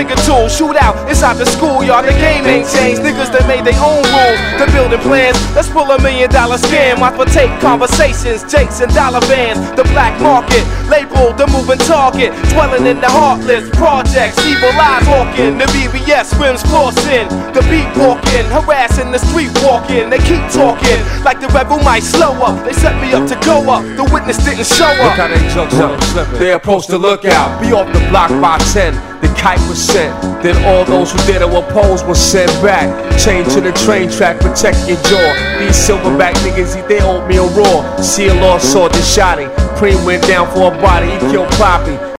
nigga tool, shoot out inside the schoolyard. The game ain't changed, niggas that made their own rules. The building plans, let's pull $1 million scam. Watch for tape conversations, Jakes and dollar vans. The black market, labeled the moving target. Dwelling in the heartless projects, evil eyes walking. The BBS swims flossing, the beat walking, harassing the street walking. They keep talking like the rebel might slow up. They set me up to go up, the witness didn't show up. Look how they jokes up, they approach the lookout. Be off the block by 10, the kite was sent. Then all those who did to oppose were sent back. Chained to the train track, protect your jaw. These silverback niggas eat their oatmeal raw. See a lost sword, they shot him. Preem went down for a body, he killed Poppy.